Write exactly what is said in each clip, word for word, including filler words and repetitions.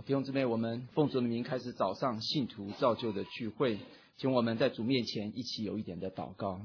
弟兄姊妹，我们奉主的名开始早上信徒造就的聚会，请我们在主面前一起有一点的祷告。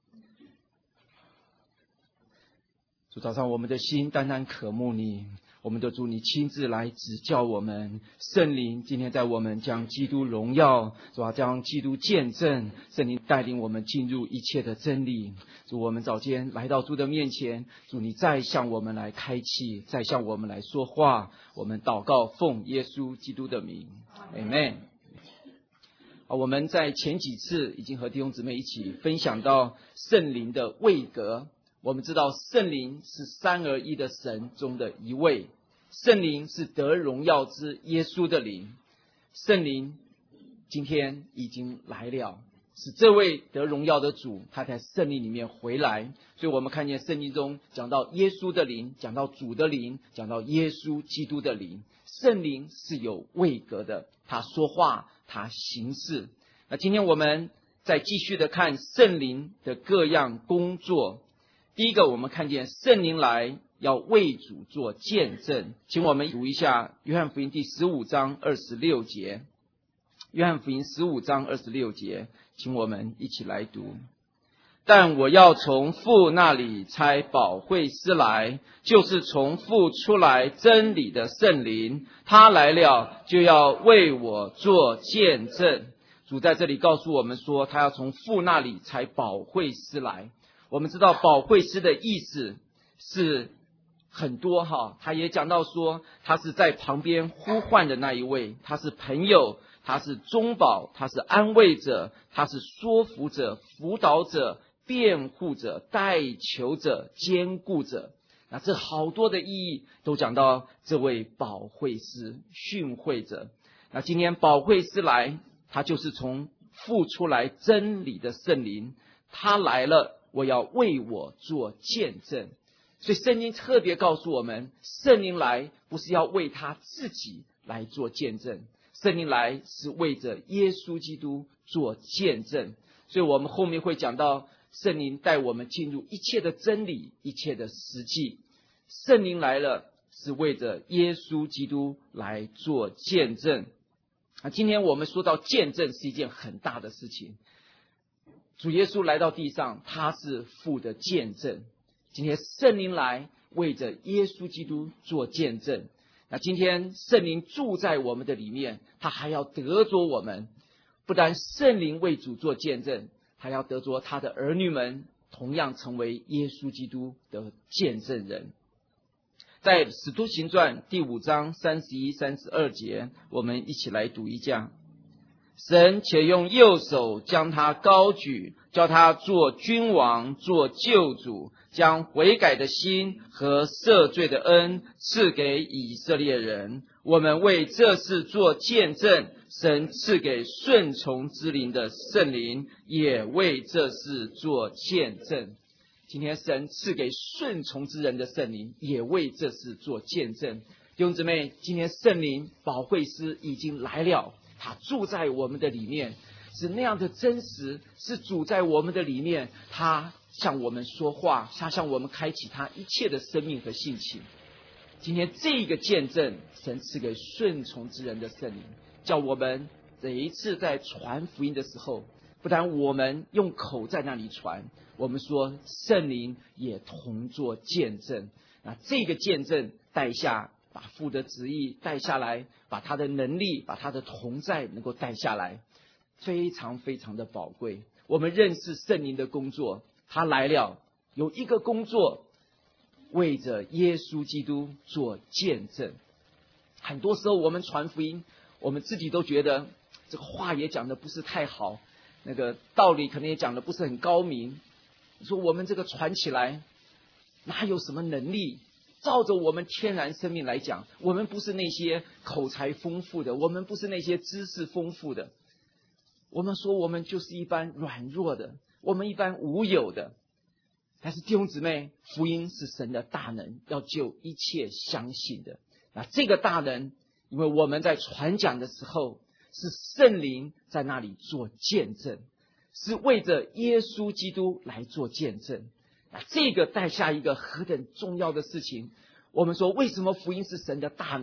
主，早上我们的心单单渴慕你，我们的主，你亲自来指教我们。圣灵今天在我们将基督荣耀，主啊，将基督见证，圣灵带领我们进入一切的真理。主，我们早间来到主的面前，主你再向我们来开启，再向我们来说话。我们祷告奉耶稣基督的名 Amen。 好，我们在前几次已经和弟兄姊妹一起分享到圣灵的位格。我们知道圣灵是三而一的神中的一位，圣灵是得荣耀之耶稣的灵。圣灵今天已经来了，是这位得荣耀的主，他在圣灵里面回来。所以我们看见圣经中讲到耶稣的灵，讲到主的灵，讲到耶稣基督的灵。圣灵是有位格的，他说话，他行事。那今天我们再继续的看圣灵的各样工作。第一个，我们看见圣灵来要为主做见证，请我们读一下约翰福音第十五章二十六节。约翰福音十五章二十六节，请我们一起来读。但我要从父那里差保惠师来，就是从父出来真理的圣灵，他来了就要为我做见证。主在这里告诉我们说，他要从父那里差保惠师来。我们知道保惠师的意思是很多哈，他也讲到说他是在旁边呼唤的那一位，他是朋友，他是中保，他是安慰者，他是说服者、辅导者、辩护者、代求者、坚固者。那这好多的意义都讲到这位保惠师、训诲者。那今天保惠师来，他就是从父出来真理的圣灵，他来了，我要为我做见证。所以圣经特别告诉我们，圣灵来不是要为他自己来做见证，圣灵来是为着耶稣基督做见证。所以我们后面会讲到圣灵带我们进入一切的真理，一切的实际。圣灵来了是为着耶稣基督来做见证。啊，今天我们说到见证是一件很大的事情。主耶稣来到地上，他是父的见证。今天圣灵来为着耶稣基督做见证。那今天圣灵住在我们的里面，他还要得着我们。不但圣灵为主做见证，还要得着他的儿女们同样成为耶稣基督的见证人。在使徒行传第五章三十一、三十二节，我们一起来读一下。神且用右手将他高举，叫他做君王，做救主，将悔改的心和赦罪的恩赐给以色列人。我们为这事做见证，神赐给顺从之灵的圣灵也为这事做见证。今天神赐给顺从之人的圣灵也为这事做见证。弟兄姊妹，今天圣灵保惠师已经来了，他住在我们的里面，是那样的真实，是主在我们的里面，他向我们说话，他向我们开启他一切的生命和性情。今天这个见证，神赐给顺从之人的圣灵，叫我们这一次在传福音的时候，不但我们用口在那里传，我们说圣灵也同作见证。那这个见证带下，把父的旨意带下来，把他的能力，把他的同在能够带下来，非常非常的宝贵。我们认识圣灵的工作，他来了，有一个工作，为着耶稣基督做见证。很多时候我们传福音，我们自己都觉得这个话也讲得不是太好，那个道理可能也讲得不是很高明。说我们这个传起来哪有什么能力？照着我们天然生命来讲，我们不是那些口才丰富的，我们不是那些知识丰富的，我们说我们就是一般软弱的，我们一般无有的。但是弟兄姊妹，福音是神的大能，要救一切相信的。那这个大能，因为我们在传讲的时候，是圣灵在那里做见证，是为着耶稣基督来做见证。那这个带下一个何等重要的事情。我们说为什么福音是神的大能？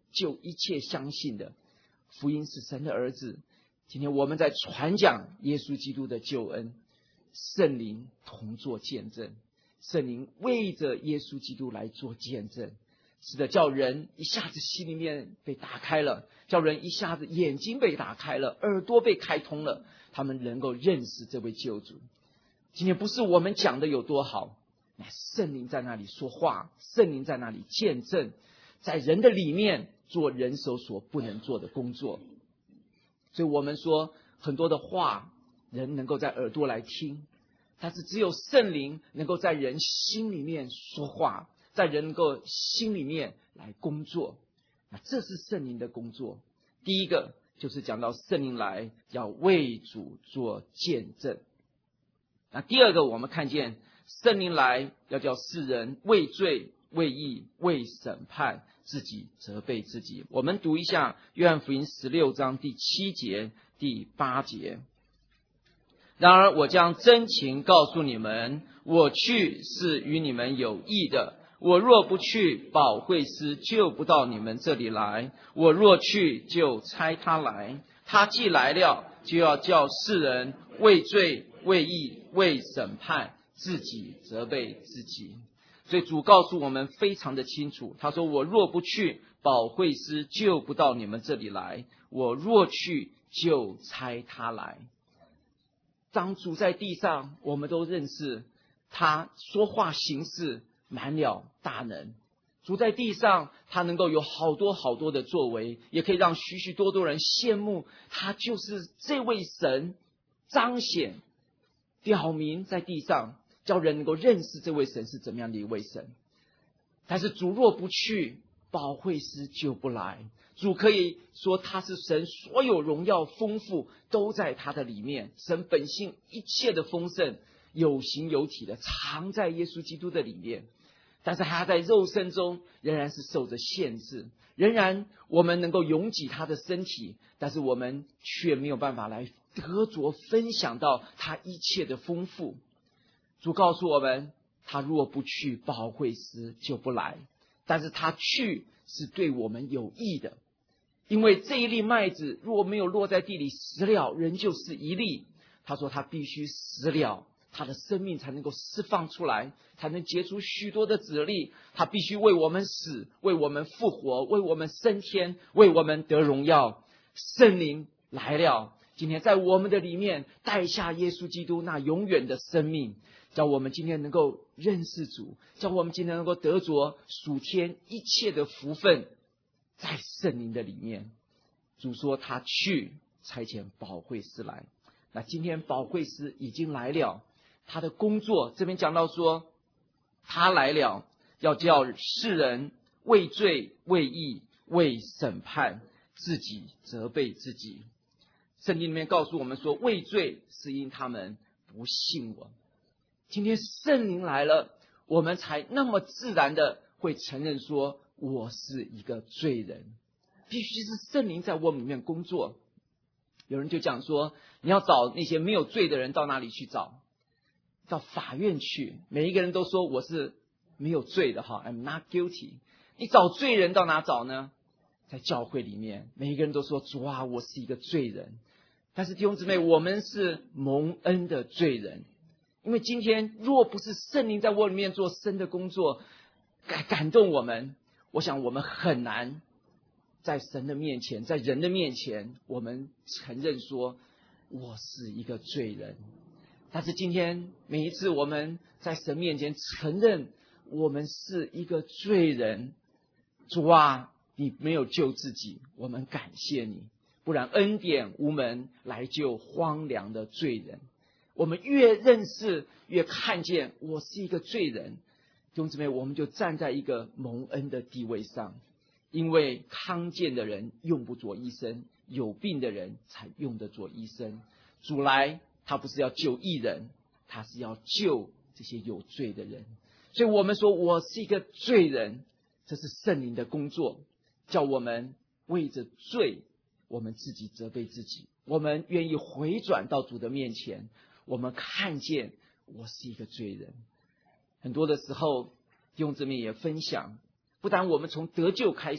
救一切相信的。福音是神的儿子，今天我们在传讲耶稣基督的救恩，圣灵同作见证，圣灵为着耶稣基督来做见证，是的，叫人一下子心里面被打开了，叫人一下子眼睛被打开了，耳朵被开通了，他们能够认识这位救主。今天不是我们讲的有多好，圣灵在那里说话，圣灵在那里见证，在人的里面做人手所不能做的工作。所以我们说很多的话人能够在耳朵来听，但是只有圣灵能够在人心里面说话，在人能够心里面来工作。那这是圣灵的工作。第一个就是讲到圣灵来要为主做见证。那第二个我们看见圣灵来要叫世人为罪为义为审判自己责备自己。我们读一下约翰福音十六章第七节第八节。然而我将真情告诉你们，我去是与你们有益的，我若不去，保惠师就不到你们这里来，我若去，就差他来。他既来了，就要叫世人为罪为义为审判自己责备自己。所以主告诉我们非常的清楚，他说我若不去，保惠师就不到你们这里来，我若去，就差他来。当主在地上，我们都认识他说话行事满了大能。主在地上，他能够有好多好多的作为，也可以让许许多多人羡慕他就是这位神，彰显表明在地上，叫人能够认识这位神是怎么样的一位神。但是主若不去，保惠师就不来。主可以说他是神，所有荣耀丰富都在他的里面，神本性一切的丰盛有形有体的藏在耶稣基督的里面。但是他在肉身中仍然是受着限制，仍然我们能够拥挤他的身体，但是我们却没有办法来得着分享到他一切的丰富。主告诉我们，他若不去，保惠师就不来，但是他去是对我们有益的。因为这一粒麦子若没有落在地里死了，仍旧是一粒。他说他必须死了，他的生命才能够释放出来，才能结出许多的子粒。他必须为我们死，为我们复活，为我们升天，为我们得荣耀。圣灵来了，今天在我们的里面带下耶稣基督那永远的生命，叫我们今天能够认识主，叫我们今天能够得着属天一切的福分，在圣灵的里面。主说他去差遣保惠师来，那今天保惠师已经来了，他的工作这边讲到说，他来了要叫世人为罪为义为审判自己责备自己。圣经里面告诉我们说，为罪是因他们不信我。今天圣灵来了，我们才那么自然的会承认说我是一个罪人，必须是圣灵在我们里面工作。有人就讲说，你要找那些没有罪的人到哪里去找？到法院去，每一个人都说我是没有罪的哈 ，I'm not guilty。你找罪人到哪找呢？在教会里面，每一个人都说主啊，我是一个罪人。但是弟兄姊妹，我们是蒙恩的罪人，因为今天若不是圣灵在我里面做深的工作，感感动我们，我想我们很难在神的面前，在人的面前，我们承认说我是一个罪人。但是今天每一次我们在神面前承认我们是一个罪人，主啊，你没有救自己，我们感谢你，不然恩典无门来救荒凉的罪人。我们越认识越看见我是一个罪人，弟兄姊妹，我们就站在一个蒙恩的地位上。因为康健的人用不着医生，有病的人才用得着医生。主来，他不是要救义人，他是要救这些有罪的人。所以我们说我是一个罪人，这是圣灵的工作，叫我们为着罪我们自己责备自己，我们愿意回转到主的面前，我们看见我是一个罪人。很多的时候弟兄姊妹也分享，不但我们从得救开始，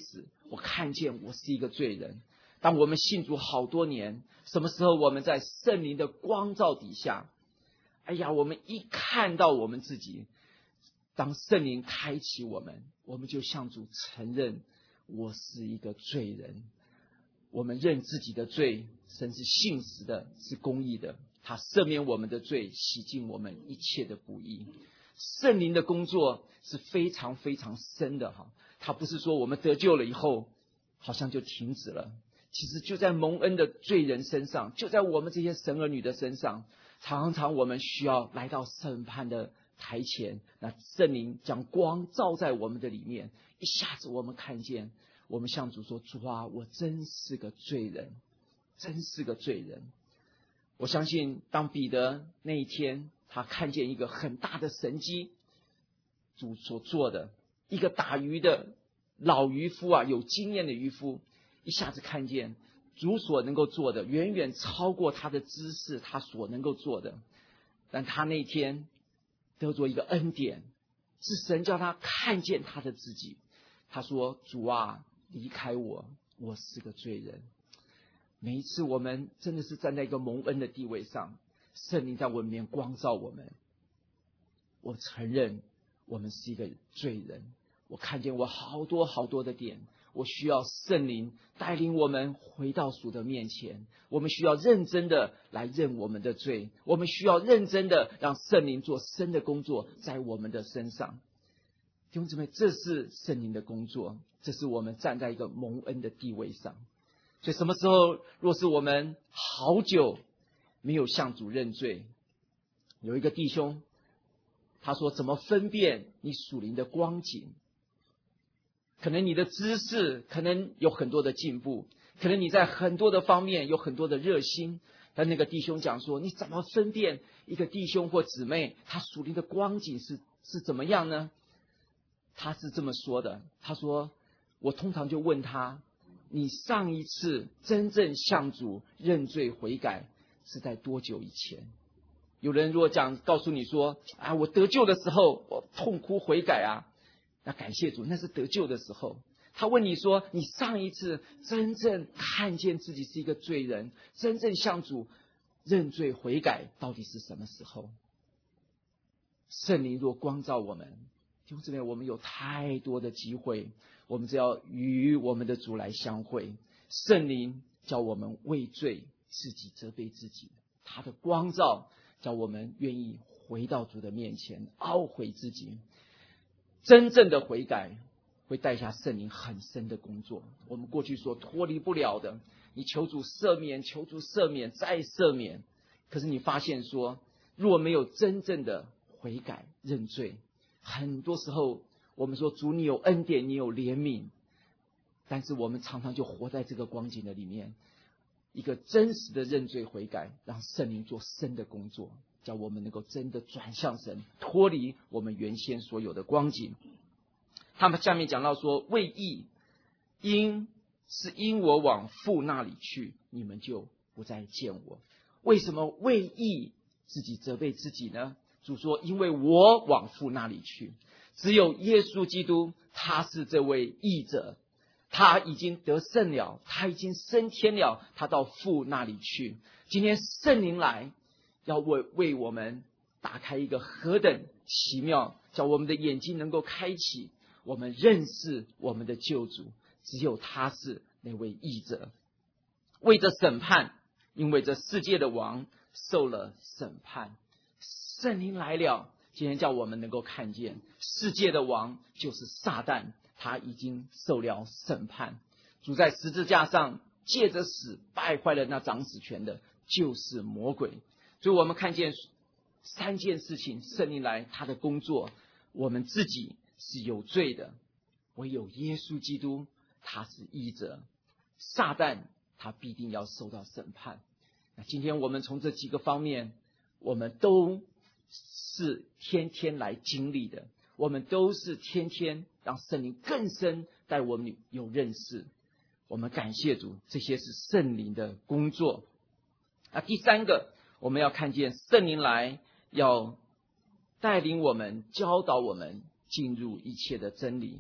我看见我是一个罪人。当我们信主好多年，什么时候我们在圣灵的光照底下，哎呀，我们一看到我们自己，当圣灵开启我们，我们就向主承认我是一个罪人。我们认自己的罪，神是信实的，是公义的，他赦免我们的罪，洗净我们一切的不义。圣灵的工作是非常非常深的哈，他不是说我们得救了以后好像就停止了。其实就在蒙恩的罪人身上，就在我们这些神儿女的身上，常常我们需要来到审判的台前，那圣灵将光照在我们的里面，一下子我们看见，我们向主说，主啊，我真是个罪人，真是个罪人。我相信当彼得那一天他看见一个很大的神迹，主所做的一个打鱼的老渔夫啊，有经验的渔夫，一下子看见主所能够做的远远超过他的知识，他所能够做的。但他那天得着一个恩典，是神叫他看见他的自己。他说，主啊，离开我，我是个罪人。每一次我们真的是站在一个蒙恩的地位上，圣灵在我们面光照我们，我承认我们是一个罪人，我看见我好多好多的点，我需要圣灵带领我们回到主的面前，我们需要认真的来认我们的罪，我们需要认真的让圣灵做深的工作在我们的身上。弟兄姊妹，这是圣灵的工作，这是我们站在一个蒙恩的地位上。所以什么时候若是我们好久没有向主认罪，有一个弟兄他说，怎么分辨你属灵的光景？可能你的知识可能有很多的进步，可能你在很多的方面有很多的热心，但那个弟兄讲说，你怎么分辨一个弟兄或姊妹他属灵的光景是是怎么样呢？他是这么说的，他说，我通常就问他，你上一次真正向主认罪悔改是在多久以前？有人如果讲告诉你说，啊，我得救的时候我痛哭悔改啊，那感谢主，那是得救的时候。他问你说，你上一次真正看见自己是一个罪人，真正向主认罪悔改到底是什么时候？圣灵若光照我们，弟兄姊妹，我们有太多的机会，我们只要与我们的主来相会，圣灵叫我们为罪自己责备自己，他的光照叫我们愿意回到主的面前，懊悔自己。真正的悔改会带下圣灵很深的工作，我们过去所脱离不了的，你求主赦免，求主赦免，再赦免，可是你发现说，若没有真正的悔改认罪，很多时候我们说，主你有恩典，你有怜悯，但是我们常常就活在这个光景的里面。一个真实的认罪悔改，让圣灵做深的工作，叫我们能够真的转向神，脱离我们原先所有的光景。他们下面讲到说，为义因是因我往父那里去，你们就不再见我。为什么为义自己责备自己呢？主说，因为我往父那里去，只有耶稣基督他是这位义者，他已经得胜了，他已经升天了，他到父那里去。今天圣灵来要为为我们打开一个何等奇妙，叫我们的眼睛能够开启，我们认识我们的救主，只有他是那位义者。为着审判，因为这世界的王受了审判，圣灵来了，今天叫我们能够看见世界的王就是撒旦，他已经受了审判。主在十字架上借着死败坏了那掌死权的，就是魔鬼。所以我们看见三件事情，圣灵来他的工作，我们自己是有罪的，唯有耶稣基督他是义者，撒旦他必定要受到审判。那今天我们从这几个方面，我们都是天天来经历的，我们都是天天让圣灵更深带我们有认识。我们感谢主，这些是圣灵的工作。那第三个，我们要看见圣灵来要带领我们，教导我们进入一切的真理。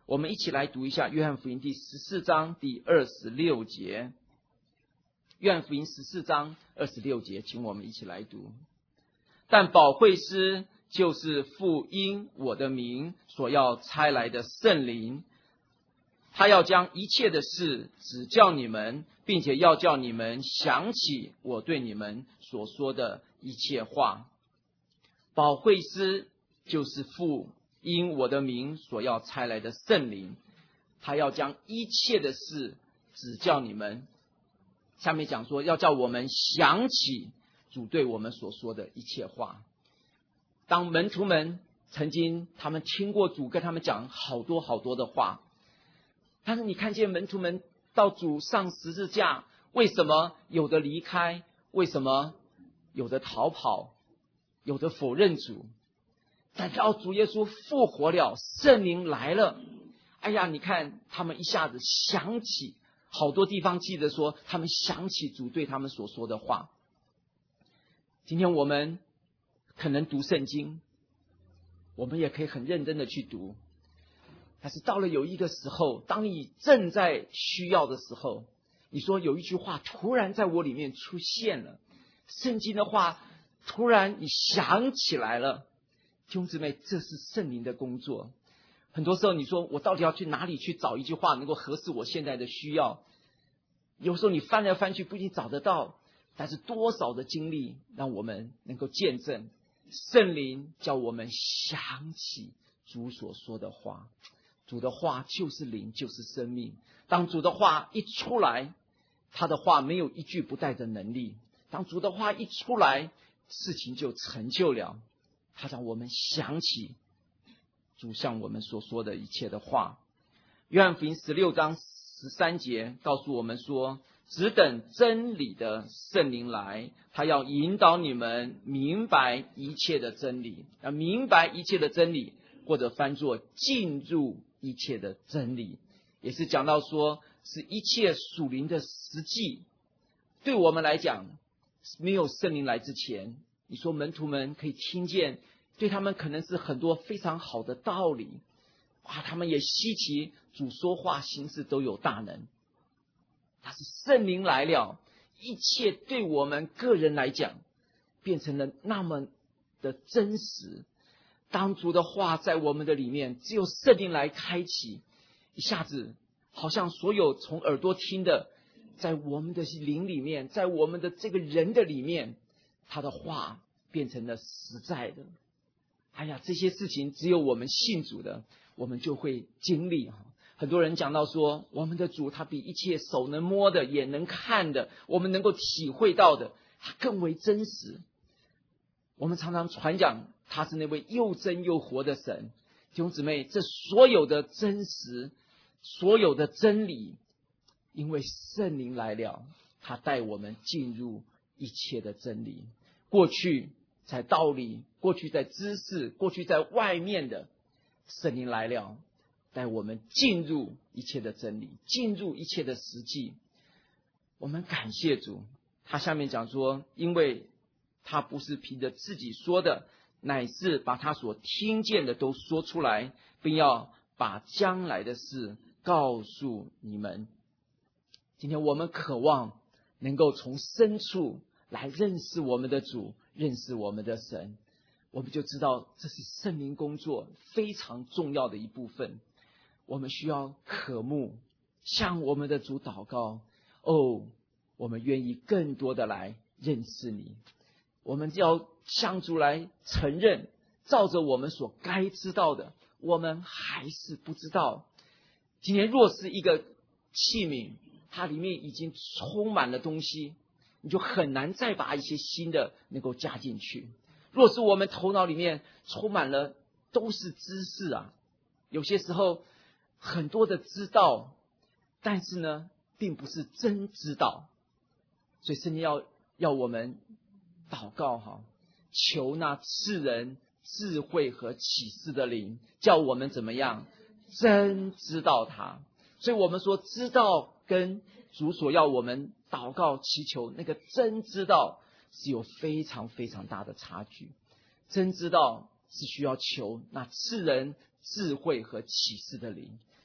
我们一起来读一下约翰福音第十四章第二十六节。约翰福音十四章二十六节，请我们一起来读。但保惠师就是父因我的名所要差来的圣灵，他要将一切的事指教你们，并且要叫你们想起我对你们所说的一切话。保惠师就是父因我的名所要差来的圣灵，他要将一切的事指教你们。下面讲说，要叫我们想起主对我们所说的一切话。当门徒们曾经他们听过主跟他们讲好多好多的话，但是你看见门徒们到主上十字架，为什么有的离开？为什么有的逃跑？有的否认主？等到主耶稣复活了，圣灵来了，哎呀，你看他们一下子想起，好多地方记得说他们想起主对他们所说的话。今天我们可能读圣经，我们也可以很认真的去读，但是到了有一个时候，当你正在需要的时候，你说有一句话突然在我里面出现了，圣经的话突然你想起来了。弟兄姊妹，这是圣灵的工作。很多时候你说我到底要去哪里去找一句话能够合适我现在的需要，有时候你翻来翻去不一定找得到，但是多少的经历让我们能够见证圣灵叫我们想起主所说的话。主的话就是灵，就是生命。当主的话一出来，他的话没有一句不带着能力。当主的话一出来，事情就成就了。他让我们想起主向我们所说的一切的话。约翰福音十六章十三节告诉我们说，只等真理的圣灵来，他要引导你们明白一切的真理。要明白一切的真理，或者翻作进入一切的真理，也是讲到说是一切属灵的实际。对我们来讲，没有圣灵来之前，你说门徒们可以听见，对他们可能是很多非常好的道理，哇，他们也稀奇主说话行事都有大能。但是圣灵来了，一切对我们个人来讲变成了那么的真实。当主的话在我们的里面，只有圣灵来开启，一下子好像所有从耳朵听的，在我们的灵里面，在我们的这个人的里面，他的话变成了实在的。哎呀，这些事情只有我们信主的，我们就会经历。很多人讲到说，我们的主他比一切手能摸的眼能看的，我们能够体会到的，他更为真实。我们常常传讲他是那位又真又活的神。弟兄姊妹，这所有的真实，所有的真理，因为圣灵来了，他带我们进入一切的真理。过去在道理，过去在知识，过去在外面的，圣灵来了，带我们进入一切的真理，进入一切的实际。我们感谢主。他下面讲说，因为他不是凭着自己说的，乃是把他所听见的都说出来，并要把将来的事告诉你们。今天我们渴望能够从深处来认识我们的主，认识我们的神，我们就知道这是圣灵工作非常重要的一部分。我们需要渴慕，向我们的主祷告，哦，我们愿意更多的来认识你。我们要向主来承认，照着我们所该知道的，我们还是不知道。今天若是一个器皿，它里面已经充满了东西，你就很难再把一些新的能够加进去。若是我们头脑里面充满了都是知识啊，有些时候很多的知道，但是呢并不是真知道。所以圣经要要我们祷告哈，求那赐人智慧和启示的灵，叫我们怎么样真知道他。所以我们说知道跟主所要我们祷告祈求那个真知道是有非常非常大的差距。真知道是需要求那赐人智慧和启示的灵，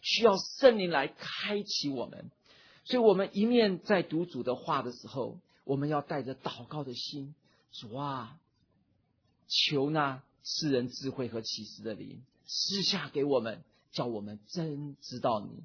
需要圣灵来开启我们。所以我们一面在读主的话的时候，我们要带着祷告的心，主啊，求那赐人智慧和启示的灵施下给我们，叫我们真知道你。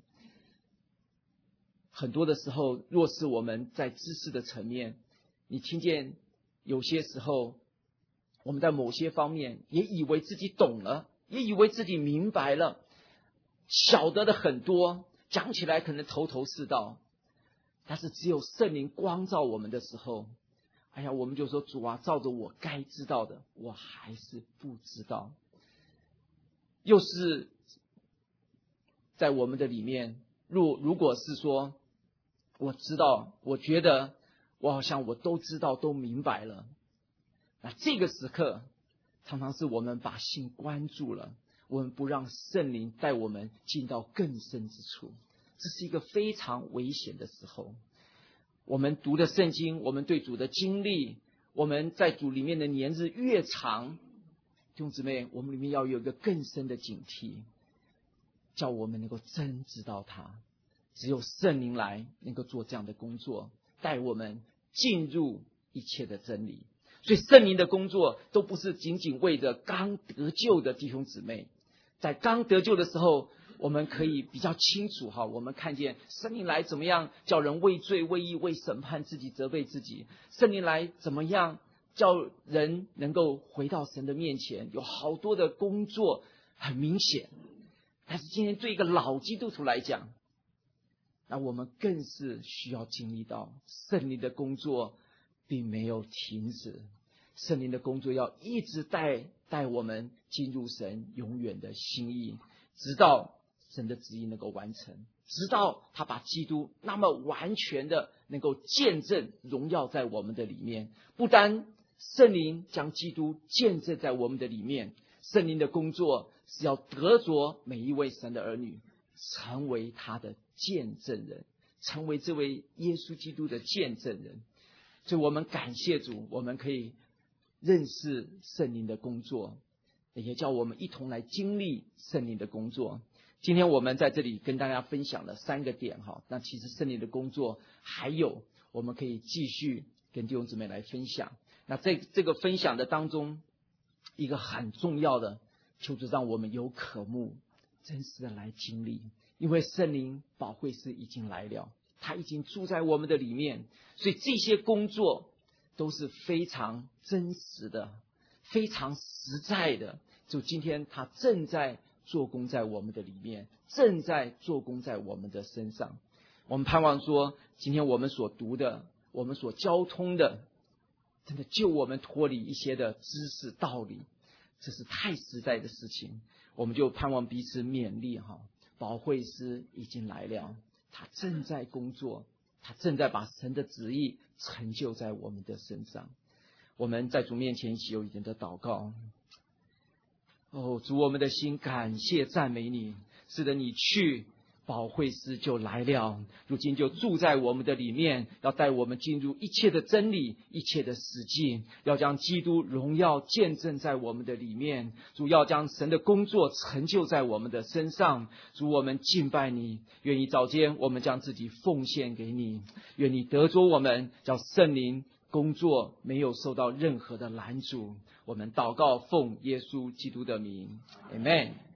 很多的时候，若是我们在知识的层面，你听见有些时候我们在某些方面也以为自己懂了，也以为自己明白了，晓得的很多，讲起来可能头头是道，但是只有圣灵光照我们的时候，哎呀，我们就说主啊，照着我该知道的，我还是不知道。又是在我们的里面，如如果是说我知道，我觉得我好像我都知道都明白了，那这个时刻常常是我们把心关住了，我们不让圣灵带我们进到更深之处，这是一个非常危险的时候。我们读的圣经，我们对主的经历，我们在主里面的年日越长，弟兄姊妹，我们里面要有一个更深的警惕，叫我们能够真知道他。只有圣灵来能够做这样的工作，带我们进入一切的真理。所以圣灵的工作都不是仅仅为着刚得救的弟兄姊妹，在刚得救的时候，我们可以比较清楚哈，我们看见圣灵来怎么样叫人为罪为义为审判自己责备自己，圣灵来怎么样叫人能够回到神的面前，有好多的工作很明显。但是今天对一个老基督徒来讲，那我们更是需要经历到圣灵的工作并没有停止，圣灵的工作要一直带带我们进入神永远的心意，直到神的旨意能够完成，直到他把基督那么完全的能够见证荣耀在我们的里面。不单圣灵将基督见证在我们的里面，圣灵的工作是要得着每一位神的儿女成为他的见证人，成为这位耶稣基督的见证人。所以我们感谢主，我们可以认识圣灵的工作，也叫我们一同来经历圣灵的工作。今天我们在这里跟大家分享了三个点哈，那其实圣灵的工作还有我们可以继续跟弟兄姊妹来分享。那在这个分享的当中，一个很重要的，求主让我们有渴慕真实的来经历，因为圣灵保惠师已经来了，他已经住在我们的里面，所以这些工作都是非常真实的，非常实在的。就今天他正在做工在我们的里面，正在做工在我们的身上。我们盼望说，今天我们所读的，我们所交通的，真的救我们脱离一些的知识道理，这是太实在的事情。我们就盼望彼此勉励哈，保惠师已经来了，他正在工作，他正在把神的旨意成就在我们的身上。我们在主面前一起有一点的祷告。哦，主，我们的心感谢赞美你，是的，你去，保惠师就来了，如今就住在我们的里面，要带我们进入一切的真理，一切的实际，要将基督荣耀见证在我们的里面。主要将神的工作成就在我们的身上。主，我们敬拜你，愿意早间我们将自己奉献给你，愿你得着我们，叫圣灵工作没有受到任何的拦阻。我们祷告奉耶稣基督的名 Amen。